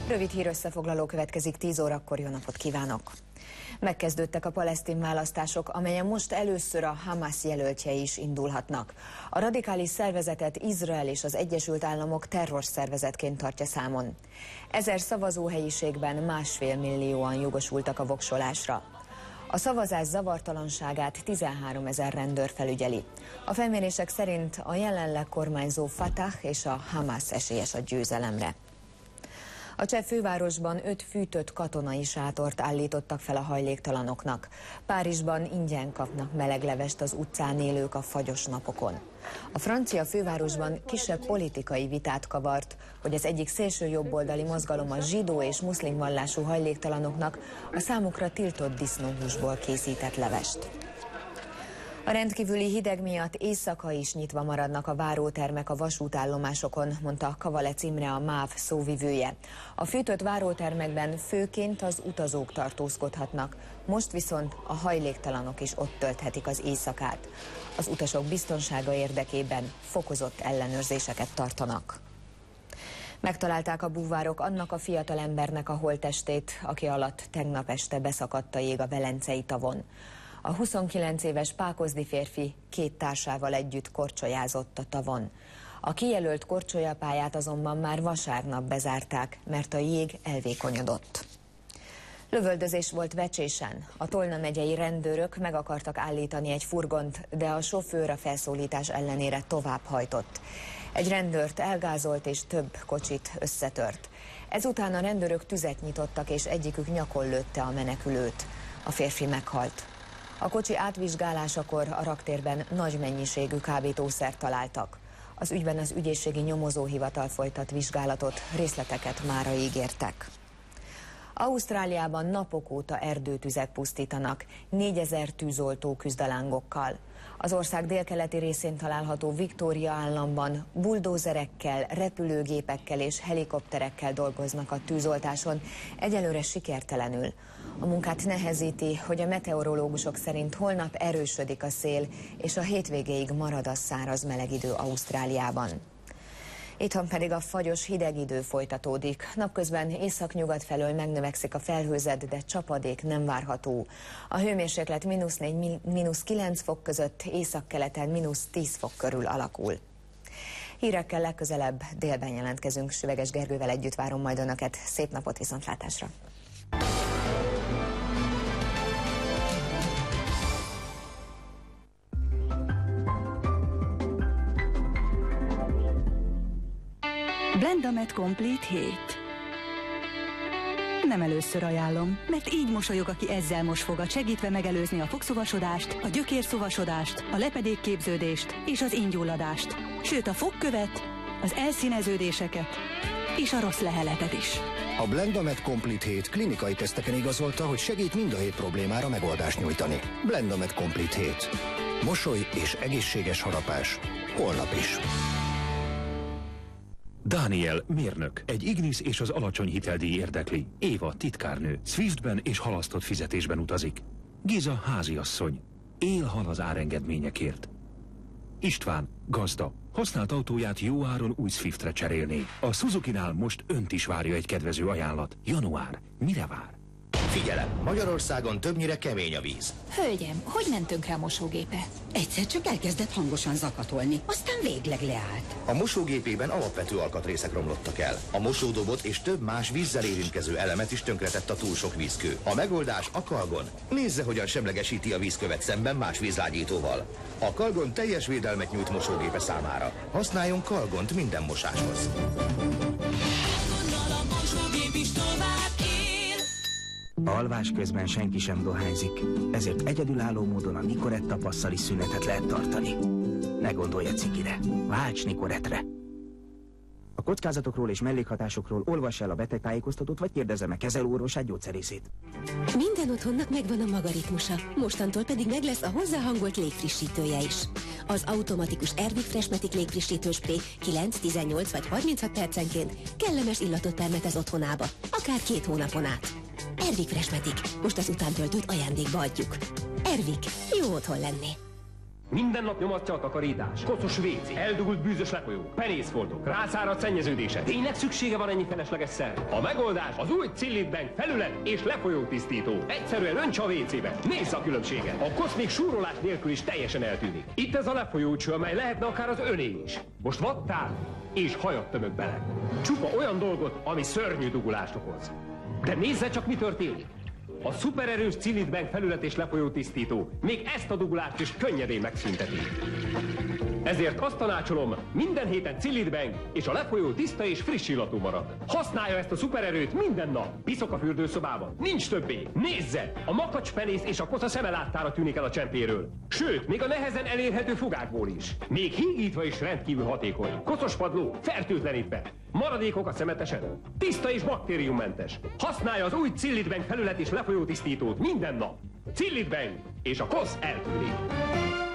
Rövid hírösszefoglaló következik 10 órakor, jó napot kívánok! Megkezdődtek a palesztin választások, amelyen most először a Hamász jelöltjei is indulhatnak. A radikális szervezetet Izrael és az Egyesült Államok terrorszervezetként tartja számon. 1000 szavazóhelyiségben 1,5 millióan jogosultak a voksolásra. A szavazás zavartalanságát 13 000 rendőr felügyeli. A felmérések szerint a jelenleg kormányzó Fatah és a Hamász esélyes a győzelemre. A cseh fővárosban 5 fűtött katonai sátort állítottak fel a hajléktalanoknak. Párizsban ingyen kapnak meleglevest az utcán élők a fagyos napokon. A francia fővárosban kisebb politikai vitát kavart, hogy az egyik szélső jobboldali mozgalom a zsidó és muszlim vallású hajléktalanoknak a számukra tiltott disznóhúsból készített levest. A rendkívüli hideg miatt éjszaka is nyitva maradnak a várótermek a vasútállomásokon, mondta Kavalec Imre, a MÁV szóvivője. A fűtött várótermekben főként az utazók tartózkodhatnak, most viszont a hajléktalanok is ott tölthetik az éjszakát. Az utasok biztonsága érdekében fokozott ellenőrzéseket tartanak. Megtalálták a búvárok annak a fiatal embernek a holttestét, aki alatt tegnap este beszakadt a jég a Velencei tavon. A 29 éves pákozdi férfi 2 társával együtt korcsolyázott a tavon. A kijelölt korcsolyapályát azonban már vasárnap bezárták, mert a jég elvékonyodott. Lövöldözés volt Vecsésen. A Tolna megyei rendőrök meg akartak állítani egy furgont, de a sofőr a felszólítás ellenére tovább hajtott. Egy rendőrt elgázolt és több kocsit összetört. Ezután a rendőrök tüzet nyitottak, és egyikük nyakon lőtte a menekülőt. A férfi meghalt. A kocsi átvizsgálásakor a raktérben nagy mennyiségű kábítószert találtak. Az ügyben az ügyészségi nyomozóhivatal folytat vizsgálatot, részleteket mára ígértek. Ausztráliában napok óta erdőtüzek pusztítanak, 4000 tűzoltó küzd a lángokkal. Az ország délkeleti részén található Victoria államban buldózerekkel, repülőgépekkel és helikopterekkel dolgoznak a tűzoltáson, egyelőre sikertelenül. A munkát nehezíti, hogy a meteorológusok szerint holnap erősödik a szél, és a hétvégéig marad a száraz meleg idő Ausztráliában. Itthon pedig a fagyos hideg idő folytatódik. Napközben északnyugat felől megnövekszik a felhőzet, de csapadék nem várható. A hőmérséklet -4, -9 fok között, északkeleten -10 fok körül alakul. Hírekkel legközelebb délben jelentkezünk. Süveges Gergővel együtt várom majd Önöket. Szép napot, viszontlátásra! Blendamed Complete Hét. Nem először ajánlom, mert így mosolyog, aki ezzel mos fogad, segítve megelőzni a fogszúvasodást, a gyökérszúvasodást, a lepedékképződést és az ingyulladást, sőt a fogkövet, az elszíneződéseket és a rossz leheletet is. A Blendamed Complete Hét klinikai teszteken igazolta, hogy segít mind a 7 problémára megoldást nyújtani. Blendamed Complete Hét. Mosoly és egészséges harapás. Holnap is. Dániel, mérnök, egy Ignis és az alacsony hiteldíj érdekli. Éva, titkárnő, Swiftben és halasztott fizetésben utazik. Giza, háziasszony, él-hal az árengedményekért. István, gazda, használt autóját jó áron új Swiftre cserélné. A Suzuki-nál most önt is várja egy kedvező ajánlat. Január, mire vár? Figyelem, Magyarországon többnyire kemény a víz. Hölgyem, hogy ment tönkre a mosógépe? Egyszer csak elkezdett hangosan zakatolni, aztán végleg leállt. A mosógépében alapvető alkatrészek romlottak el. A mosódobot és több más vízzel érintkező elemet is tönkretett a túl sok vízkő. A megoldás a Kalgon. Nézze, hogyan semlegesíti a vízkövet szemben más vízlágyítóval. A Kalgon teljes védelmet nyújt mosógépe számára. Használjon Kalgont minden mosáshoz. Alvás közben senki sem dohányzik, ezért egyedülálló módon a Nicorette tapasszali szünetet lehet tartani. Ne gondolj a cikire, válts Nicorettre! A kockázatokról és mellékhatásokról olvass el a betegtájékoztatót, vagy kérdezze meg kezelőorvosát, gyógyszerészét. Minden otthonnak megvan a maga ritmusa, mostantól pedig meg lesz a hozzáhangolt légfrissítője is. Az automatikus Airwick Freshmatic légfrissítő spré 9, 18 vagy 36 percenként kellemes illatot permetez otthonába, akár 2 hónapon át. Airwick Freshmatic, most az utántöltőt ajándékba adjuk. Airwick, jó otthon lenni. Minden nap nyomatja a takarítás. Koszos WC, eldugult bűzös lefolyók, penészfoltok, rászáradt szennyeződése. Tényleg szüksége van ennyi felesleges szer? A megoldás az új Cillit Bank felület és lefolyótisztító. Egyszerűen önts a WC-be. Nézz a különbséget. A kosz még súrolás nélkül is teljesen eltűnik. Itt ez a lefolyócső, amely lehetne akár az öné is. Most vattál és hajat tömök bele. Csupa olyan dolgot, ami szörnyű dugulást okoz. De nézze csak, mi történik. A szupererős Cillit Bank felület és lefolyótisztító még ezt a dugulást is könnyedén megszünteti. Ezért azt tanácsolom, minden héten Cillit Bank és a lefolyó tiszta és friss illatú marad. Használja ezt a szupererőt minden nap. Piszok a fürdőszobában. Nincs többé. Nézze! A makacspenész és a kosz a szeme láttára tűnik el a csempéről. Sőt, még a nehezen elérhető fogákból is. Még hígítva is rendkívül hatékony. Koszos padló, fertőtlenítve. Maradékok a szemetesen. Tiszta és baktériummentes. Használja az új Cillit Bank felület és lefolyótisztítót minden nap. Cillit Bank és a kosz eltűnik.